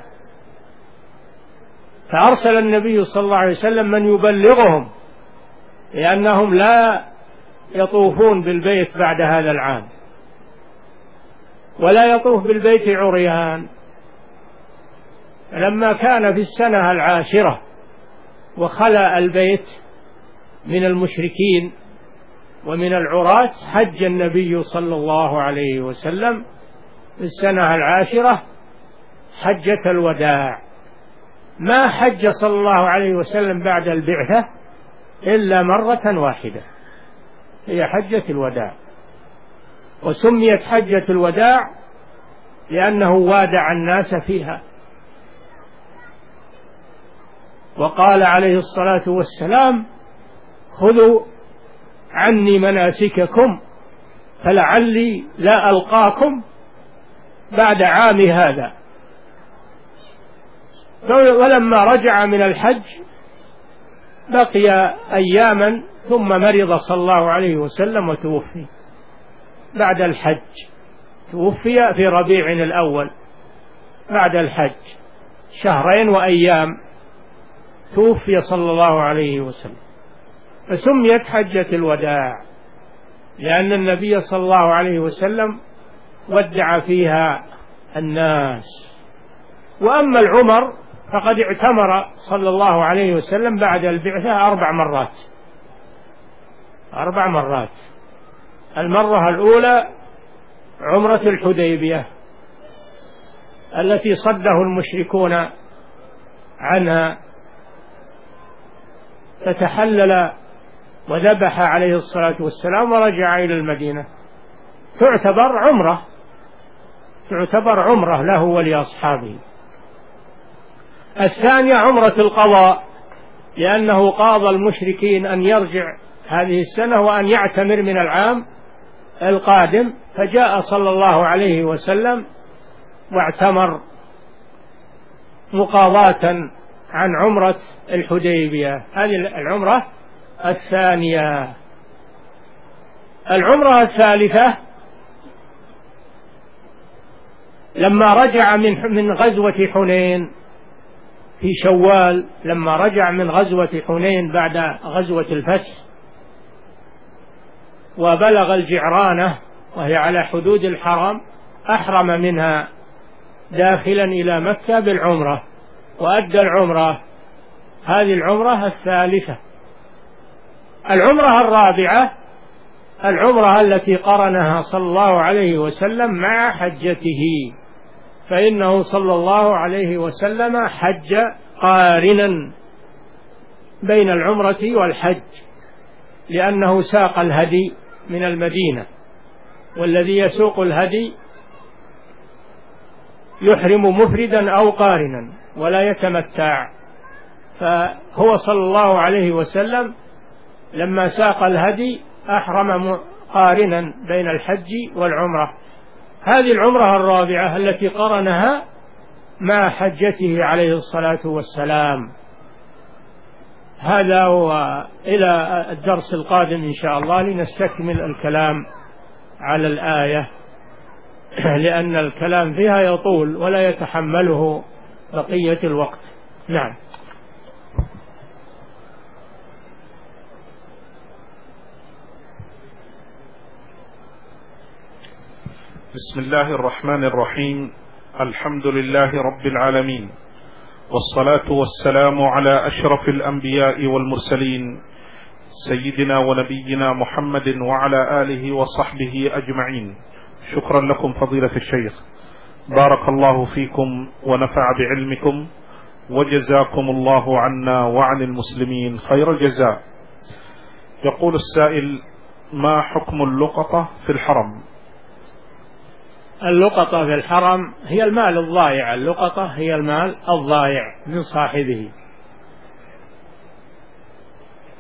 فأرسل النبي صلى الله عليه وسلم من يبلغهم، لأنهم لا يطوفون بالبيت بعد هذا العام، ولا يطوف بالبيت عريان. لما كان في السنة 10 وخلأ البيت من المشركين ومن العراة، حج النبي صلى الله عليه وسلم في السنة 10 حجة الوداع. ما حج صلى الله عليه وسلم بعد البعثة إلا مرة واحدة، هي حجة الوداع، وسميت حجة الوداع لأنه وادع الناس فيها. وقال عليه الصلاة والسلام: خذوا عني مناسككم فلعلي لا ألقاكم بعد عام هذا. ولما رجع من الحج بقي أياما ثم مرض صلى الله عليه وسلم وتوفي بعد الحج، توفي في ربيع الأول بعد الحج 2 وأيام توفي صلى الله عليه وسلم. فسميت حجة الوداع لأن النبي صلى الله عليه وسلم ودع فيها الناس. وأما العمر فقد اعتمر صلى الله عليه وسلم بعد البعثة 4 مرات. 4 مرات. المرة الأولى عمرة الحديبية التي صده المشركون عنها، فتحلل وذبح عليه الصلاة والسلام ورجع إلى المدينة، تعتبر عمرة له ولأصحابه. الثانية عمرة القضاء، لأنه قاضى المشركين أن يرجع هذه السنة وأن يعتمر من العام القادم، فجاء صلى الله عليه وسلم واعتمر مقاضاة عن عمرة الحديبية. هذه العمرة الثانية. العمرة الثالثة لما رجع من غزوة حنين في شوال، لما رجع من غزوة حنين بعد غزوة الفتح وبلغ الجعرانة وهي على حدود الحرم، أحرم منها داخلا إلى مكة بالعمرة وأدى العمرة. هذه العمرة الثالثة. العمرة الرابعة العمرة التي قرنها صلى الله عليه وسلم مع حجته، فإنه صلى الله عليه وسلم حج قارنا بين العمرة والحج، لأنه ساق الهدي من المدينة، والذي يسوق الهدي يحرم مفردا أو قارنا ولا يتمتع. فهو صلى الله عليه وسلم لما ساق الهدي أحرم قارنا بين الحج والعمرة. هذه العمرة الرابعة التي قرنها مع حجته عليه الصلاة والسلام. هذا هو. إلى الدرس القادم إن شاء الله لنستكمل الكلام على الآية، لأن الكلام فيها يطول ولا يتحمله بقية الوقت. نعم. بسم الله الرحمن الرحيم. الحمد لله رب العالمين، والصلاة والسلام على أشرف الأنبياء والمرسلين سيدنا ونبينا محمد وعلى آله وصحبه أجمعين. شكرا لكم فضيلة الشيخ، بارك الله فيكم ونفع بعلمكم، وجزاكم الله عنا وعن المسلمين خير الجزاء. يقول السائل: ما حكم اللقطة في الحرم؟ اللقطة في الحرم هي المال الضائع، اللقطة هي المال الضائع من صاحبه،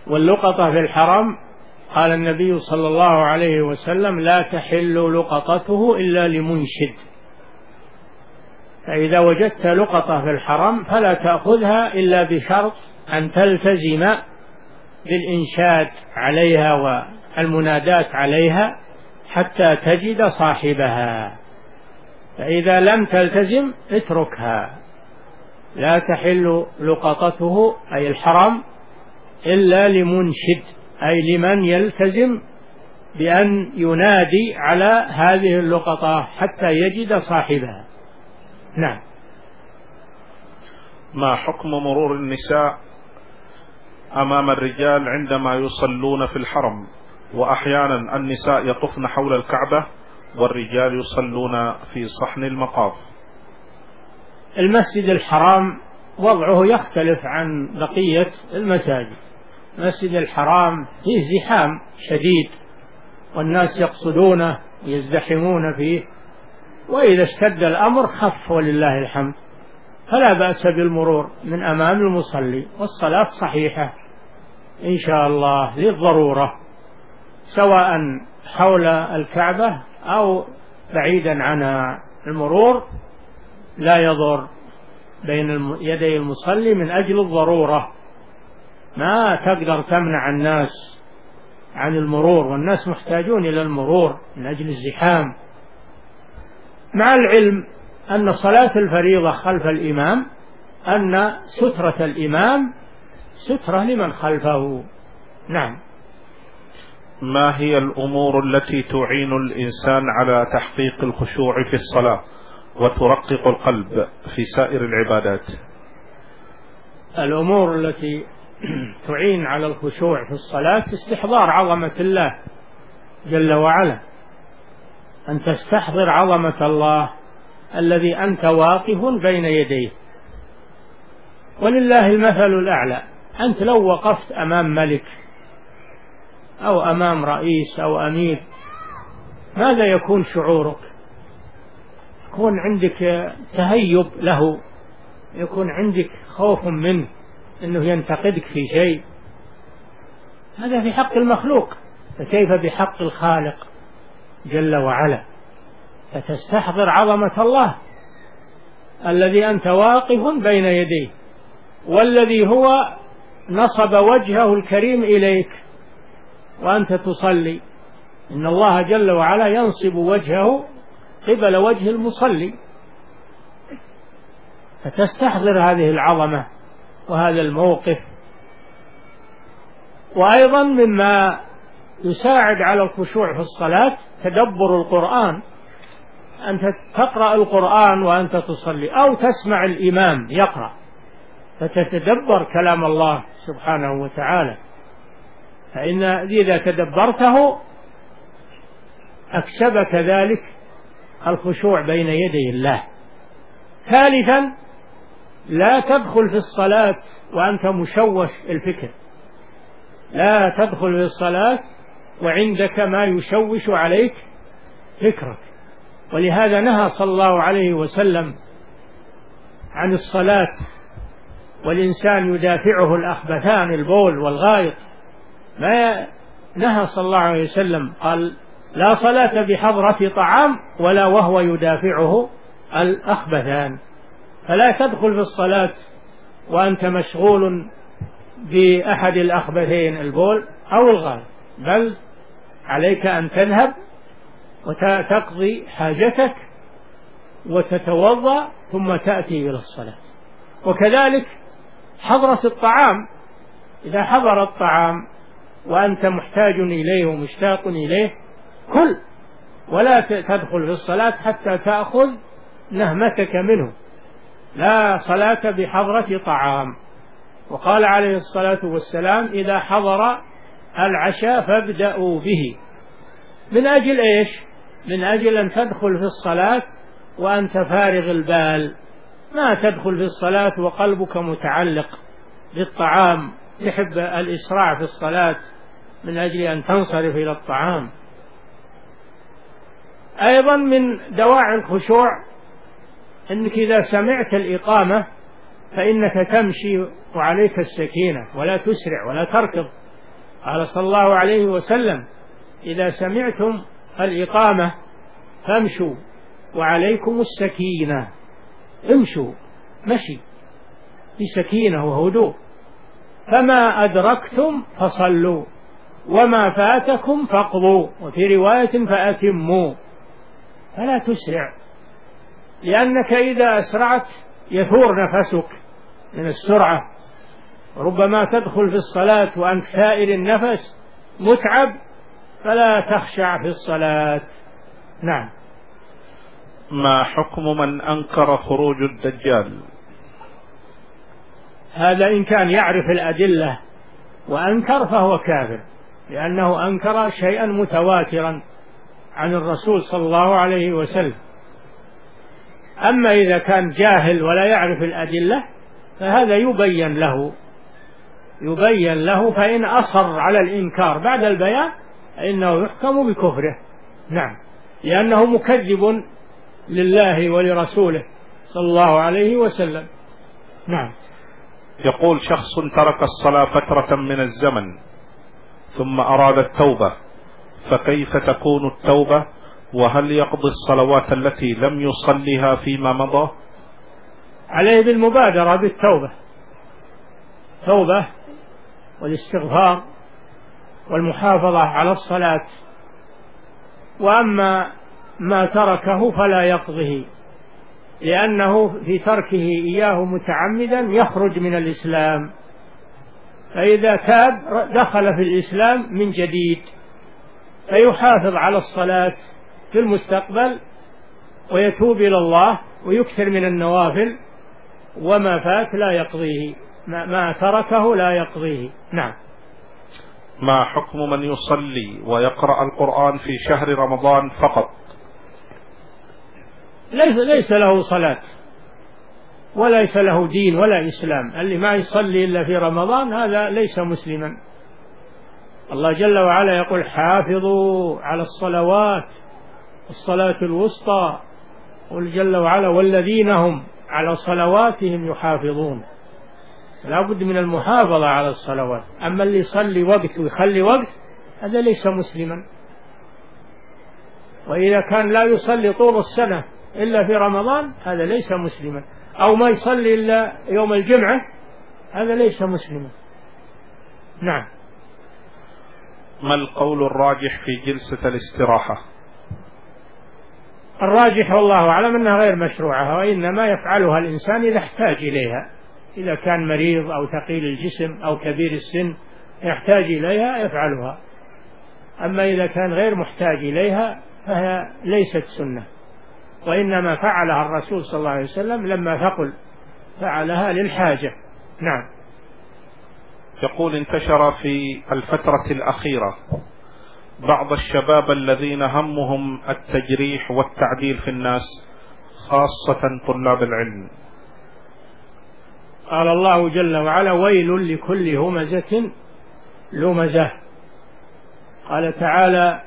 واللقطة في الحرم قال النبي صلى الله عليه وسلم لا تحل لقطته إلا لمنشد، فإذا وجدت لقطة في الحرم فلا تأخذها إلا بشرط أن تلتزم بالإنشاد عليها والمنادات عليها حتى تجد صاحبها، فإذا لم تلتزم اتركها. لا تحل لقطته أي الحرم إلا لمنشد، أي لمن يلتزم بأن ينادي على هذه اللقطة حتى يجد صاحبها. نعم. ما حكم مرور النساء أمام الرجال عندما يصلون في الحرم؟ وأحيانا النساء يطفن حول الكعبة والرجال يصلون في صحن المقاف. المسجد الحرام وضعه يختلف عن بقية المساجد. المسجد الحرام فيه زحام شديد والناس يقصدونه ويزدحمون فيه، وإذا اشتد الأمر خف ولله الحمد، فلا بأس بالمرور من أمام المصلي، والصلاة صحيحة إن شاء الله للضرورة، سواء حول الكعبة أو بعيدا عنها. المرور لا يضر بين يدي المصلي من أجل الضرورة، ما تقدر تمنع الناس عن المرور، والناس محتاجون إلى المرور من أجل الزحام، مع العلم أن صلاة الفريضة خلف الإمام أن سترة الإمام سترة لمن خلفه. نعم. ما هي الأمور التي تعين الإنسان على تحقيق الخشوع في الصلاة وترقق القلب في سائر العبادات؟ الأمور التي تعين على الخشوع في الصلاة استحضار عظمة الله جل وعلا، أن تستحضر عظمة الله الذي أنت واقف بين يديه. ولله المثل الأعلى، أنت لو وقفت أمام ملك أو أمام رئيس أو أمير ماذا يكون شعورك؟ يكون عندك تهيب له، يكون عندك خوف منه أنه ينتقدك في شيء، هذا في حق المخلوق، فكيف بحق الخالق جل وعلا؟ فتستحضر عظمة الله الذي أنت واقف بين يديه، والذي هو نصب وجهه الكريم إليك وأنت تصلي، إن الله جل وعلا ينصب وجهه قبل وجه المصلي، فتستحضر هذه العظمة وهذا الموقف. وأيضا مما يساعد على الخشوع في الصلاة تدبر القرآن، أنت تقرأ القرآن وأنت تصلي أو تسمع الإمام يقرأ فتتدبر كلام الله سبحانه وتعالى، فإن إذا تدبرته أكسبك ذلك الخشوع بين يدي الله. ثالثا لا تدخل في الصلاة وأنت مشوش الفكر، لا تدخل في الصلاة وعندك ما يشوش عليك فكرك، ولهذا نهى صلى الله عليه وسلم عن الصلاة والإنسان يدافعه الأخبثان البول والغائط، ما نهى صلى الله عليه وسلم قال لا صلاة بحضرة طعام ولا وهو يدافعه الأخبثان، فلا تدخل في الصلاة وأنت مشغول بأحد الأخبثين البول أو الغائط، بل عليك أن تذهب وتقضي حاجتك وتتوضأ ثم تأتي إلى الصلاة. وكذلك حضرة الطعام، إذا حضر الطعام وأنت محتاج إليه ومشتاق إليه كل، ولا تدخل في الصلاة حتى تأخذ نهمتك منه، لا صلاة بحضرة طعام. وقال عليه الصلاة والسلام إذا حضر العشاء فابدأوا به، من أجل إيش؟ من أجل أن تدخل في الصلاة وأنت فارغ البال، ما تدخل في الصلاة وقلبك متعلق بالطعام، تحب الإسراع في الصلاة من أجل أن تنصرف إلى الطعام. أيضا من دواعي الخشوع أنك إذا سمعت الإقامة فإنك تمشي وعليك السكينة، ولا تسرع ولا تركض قال صلى الله عليه وسلم: إذا سمعتم الإقامة فامشوا وعليكم السكينة. امشوا مشي بسكينة وهدوء، فما أدركتم فصلوا وما فاتكم فاقضوا، وفي رواية فأتموا. فلا تسرع، لأنك إذا أسرعت يثور نفسك من السرعة، ربما تدخل في الصلاة وأنت ثائر النفس متعب، فلا تخشع في الصلاة. نعم. ما حكم من أنكر خروج الدجال؟ هذا إن كان يعرف الأدلة وأنكر فهو كافر، لأنه أنكر شيئا متواترا عن الرسول صلى الله عليه وسلم. أما إذا كان جاهل ولا يعرف الأدلة فهذا يبين له، فإن أصر على الإنكار بعد البيان فإنه يحكم بكفره. نعم، لأنه مكذب لله ولرسوله صلى الله عليه وسلم. نعم. يقول: شخص ترك الصلاة فترة من الزمن ثم أراد التوبة، فكيف تكون التوبة؟ وهل يقضي الصلوات التي لم يصليها فيما مضى؟ عليه بالمبادرة بالتوبة، توبة والاستغفار والمحافظة على الصلاة. وأما ما تركه فلا يقضه، لأنه في تركه إياه متعمدا يخرج من الإسلام، فإذا تاب دخل في الإسلام من جديد، فيحافظ على الصلاة في المستقبل ويتوب إلى الله ويكثر من النوافل، وما فات لا يقضيه، ما تركه لا يقضيه. نعم. ما حكم من يصلي ويقرأ القرآن في شهر رمضان فقط؟ ليس له صلاة وليس له دين ولا إسلام. اللي ما يصلي إلا في رمضان هذا ليس مسلما. الله جل وعلا يقول: حافظوا على الصلوات، الصلاة الوسطى. قل جل وعلا: والذين هم على صلواتهم يحافظون. لا بد من المحافظة على الصلوات. أما اللي يصلي وقت ويخلي وقت هذا ليس مسلما. وإذا كان لا يصلي طول السنة إلا في رمضان هذا ليس مسلما، أو ما يصلي إلا يوم الجمعة هذا ليس مسلما. نعم. ما القول الراجح في جلسة الاستراحة؟ الراجح والله أعلم أنها غير مشروعة، وإنما يفعلها الإنسان إذا احتاج إليها، إذا كان مريض أو ثقيل الجسم أو كبير السن يحتاج إليها يفعلها. أما إذا كان غير محتاج إليها فهي ليست سنة، وإنما فعلها الرسول صلى الله عليه وسلم لما ثقل، فعلها للحاجة. نعم. يقول: انتشر في الفترة الأخيرة بعض الشباب الذين همهم التجريح والتعديل في الناس، خاصة طلاب العلم. قال الله جل وعلا: ويل لكل همزة لمزة. قال تعالى: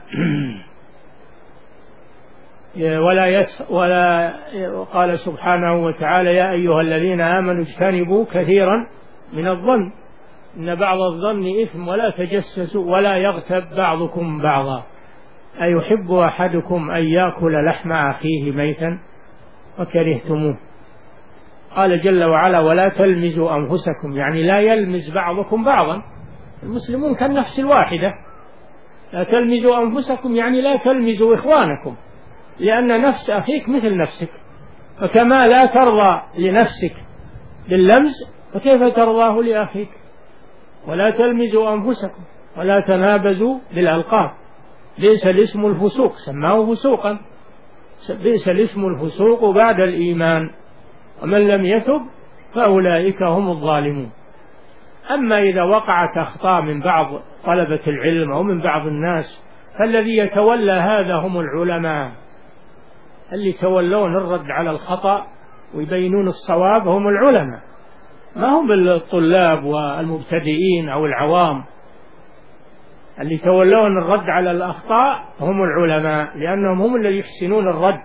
قال سبحانه وتعالى: يا أيها الذين آمنوا اجتنبوا كثيرا من الظن إن بعض الظن إثم ولا تجسسوا ولا يغتب بعضكم بعضا أيحب أحدكم أن يأكل لحم أخيه ميتا وكرهتموه. قال جل وعلا: ولا تلمزوا أنفسكم، يعني لا يلمز بعضكم بعضا، المسلمون كالنفس الواحدة. لا تلمزوا أنفسكم يعني لا تلمزوا إخوانكم، لأن نفس أخيك مثل نفسك، فكما لا ترضى لنفسك باللمز فكيف ترضاه لأخيك. ولا تلمزوا أنفسكم ولا تنابزوا بالألقاب، بئس الاسم الفسوق، سماه فسوقا، بئس الاسم الفسوق بعد الإيمان، ومن لم يتب فأولئك هم الظالمون. أما إذا وقعت أخطاء من بعض طلبة العلم أو من بعض الناس فالذي يتولى هذا هم العلماء، اللي يتولون الرد على الخطأ ويبينون الصواب هم العلماء، ما هم بالطلاب والمبتدئين أو العوام. اللي يتولون الرد على الأخطاء هم العلماء، لأنهم هم اللي يحسنون الرد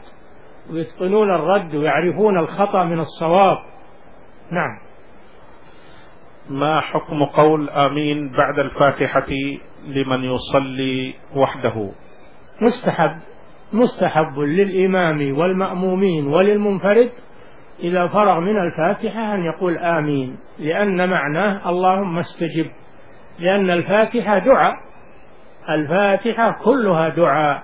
ويتقنون الرد ويعرفون الخطأ من الصواب. نعم. ما حكم قول آمين بعد الفاتحة لمن يصلي وحده؟ مستحب للإمام والمأمومين وللمنفرد إذا فرغ من الفاتحة أن يقول آمين، لأن معناه اللهم استجب، لأن الفاتحة دعاء، الفاتحة كلها دعاء،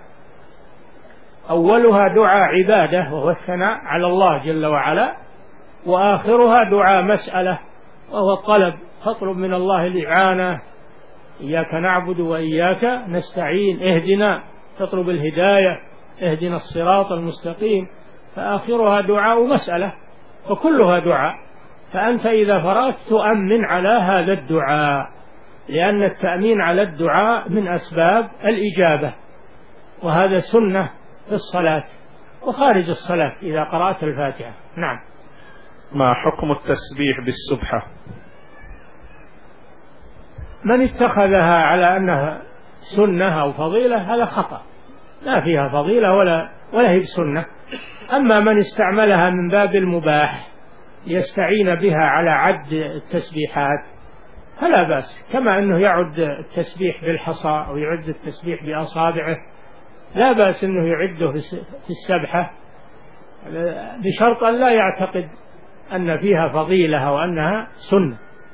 أولها دعاء عبادة وهو الثناء على الله جل وعلا، وآخرها دعاء مسألة وهو الطلب، تطلب من الله الإعانة، إياك نعبد وإياك نستعين، اهدنا، تطلب الهداية، اهدنا الصراط المستقيم، فآخرها دعاء مسألة وكلها دعاء. فأنت إذا فرغت تؤمن على هذا الدعاء، لأن التأمين على الدعاء من أسباب الإجابة، وهذا سنة في الصلاة وخارج الصلاة إذا قرأت الفاتحة. نعم. ما حكم التسبيح بالسبحة؟ من اتخذها على أنها سنة أو فضيلة هذا خطأ، لا فيها فضيلة ولا هي بسنة. أما من استعملها من باب المباح يستعين بها على عد التسبيحات فلا بأس، كما أنه يعد التسبيح بالحصى أو يعد التسبيح بأصابعه، لا بأس أنه يعده في السبحة، بشرط أن لا يعتقد أن فيها فضيلة أو أنها سنة.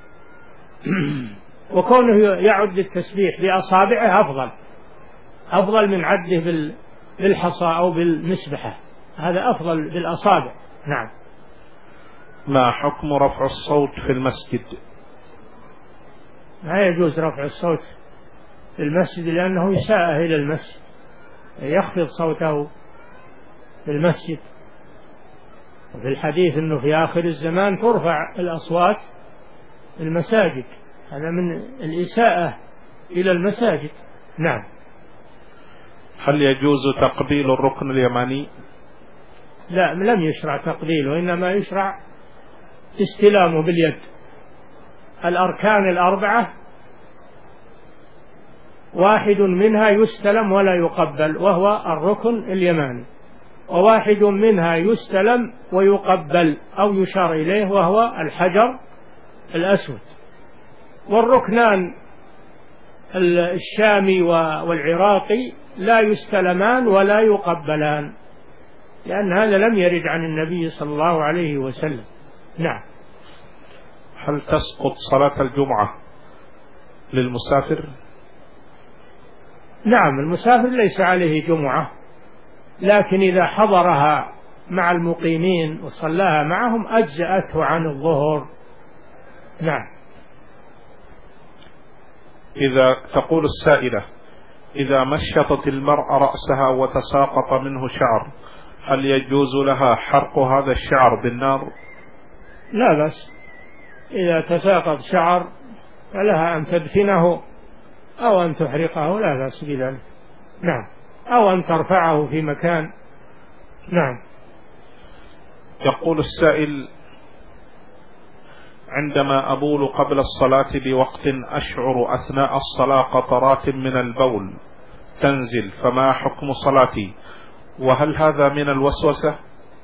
وكونه يعد التسبيح بأصابعه أفضل من عده بالحصى أو بالمسبحة، هذا أفضل بالأصابع. نعم. ما حكم رفع الصوت في المسجد؟ لا يجوز رفع الصوت في المسجد، لأنه يساء إلى المسجد، يخفض صوته في المسجد. وفي الحديث أنه في آخر الزمان ترفع الأصوات في المساجد، هذا من الإساءة إلى المساجد. نعم. هل يجوز تقبيل الركن اليماني؟ لا، لم يشرع تقبيله، وإنما يشرع استلامه باليد. الأركان الأربعة واحد منها يستلم ولا يقبل وهو الركن اليماني، وواحد منها يستلم ويقبل أو يشار إليه وهو الحجر الأسود. والركنان الشامي والعراقي لا يستلمان ولا يقبلان، لأن هذا لم يرد عن النبي صلى الله عليه وسلم. نعم. هل تسقط صلاة الجمعة للمسافر؟ نعم، المسافر ليس عليه جمعة، لكن إذا حضرها مع المقيمين وصلاها معهم أجزأته عن الظهر. نعم. إذا تقول السائلة: إذا مشطت المرأة رأسها وتساقط منه شعر، هل يجوز لها حرق هذا الشعر بالنار؟ لا بأس، إذا تساقط شعر فلها أن تدفنه أو أن تحرقه، لا بأس بذلك. نعم. أو أن ترفعه في مكان. نعم. يقول السائل: عندما أبول قبل الصلاة بوقت أشعر أثناء الصلاة قطرات من البول تنزل، فما حكم صلاتي؟ وهل هذا من الوسوسة؟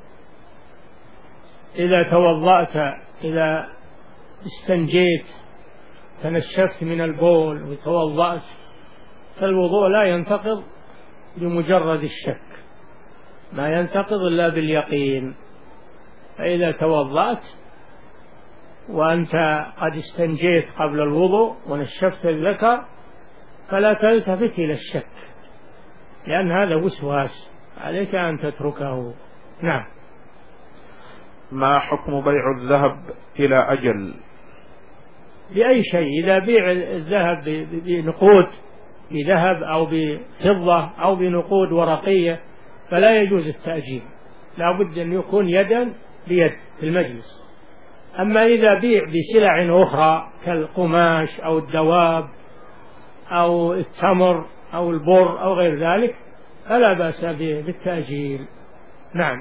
إذا توضأت، إذا استنجيت، تنشفت من البول وتوضأت، فالوضوء لا ينتقض بمجرد الشك، ما ينتقض إلا باليقين. فإذا توضأت وأنت قد استنجيت قبل الوضوء ونشفت الذكر فلا تلتفت إلى الشك، لأن هذا وسواس، عليك أن تتركه. نعم. ما حكم بيع الذهب إلى أجل؟ بأي شيء، إذا بيع الذهب بنقود، بذهب أو بفضة أو بنقود ورقية، فلا يجوز التأجيل، لا بد أن يكون يدا بيد في المجلس. أما إذا بيع بسلع أخرى كالقماش أو الدواب أو التمر أو البر أو غير ذلك فلا بأس بالتأجيل. نعم.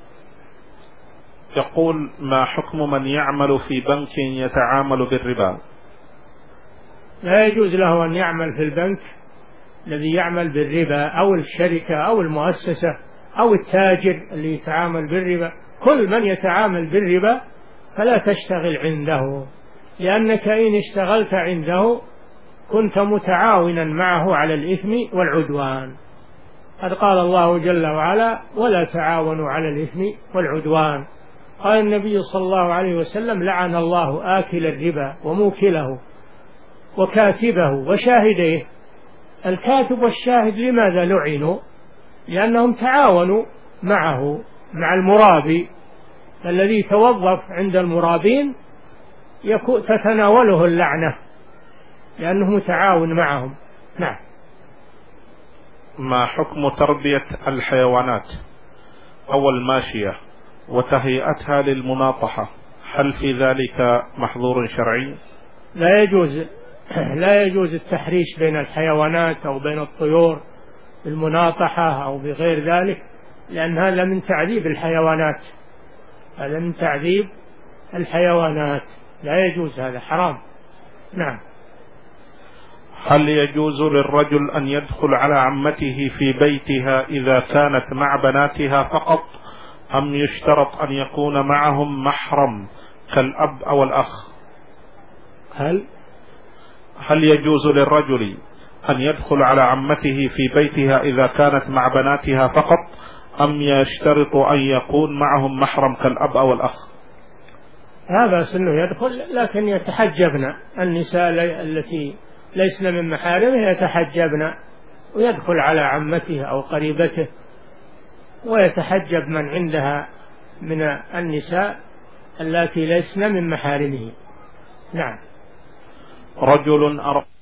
يقول: ما حكم من يعمل في بنك يتعامل بالربا؟ لا يجوز له أن يعمل في البنك الذي يعمل بالربا، أو الشركة أو المؤسسة أو التاجر اللي يتعامل بالربا. كل من يتعامل بالربا فلا تشتغل عنده، لأنك إن اشتغلت عنده كنت متعاونا معه على الإثم والعدوان. قد قال الله جل وعلا: ولا تعاونوا على الإثم والعدوان. قال النبي صلى الله عليه وسلم: لعن الله آكل الربا وموكله وكاتبه وشاهديه. الكاتب والشاهد لماذا لعنوا؟ لأنهم تعاونوا معه، مع المرابي الذي توظف عند المرابين تتناوله اللعنة لأنه متعاون معهم. نعم. ما حكم تربية الحيوانات أو الماشية وتهيئتها للمناطحة؟ هل في ذلك محظور شرعي؟ لا يجوز التحريش بين الحيوانات أو بين الطيور بالمناطحة أو بغير ذلك، لأن هذا من تعذيب الحيوانات، هذا من تعذيب الحيوانات، لا يجوز، هذا حرام. نعم. هل يجوز للرجل أن يدخل على عمته في بيتها إذا كانت مع بناتها فقط، أم يشترط أن يكون معهم محرم كالأب أو الأخ؟ هل يجوز للرجل أن يدخل على عمته في بيتها إذا كانت مع بناتها فقط، أم يشترط أن يكون معهم محرم كالأب أو الأخ؟ لا بأس أنه يدخل، لكن يتحجبن، النساء التي ليسن من محارمه يتحجبن، ويدخل على عمته أو قريبته ويتحجب من عندها من النساء التي ليسن من محارمه. نعم. رجل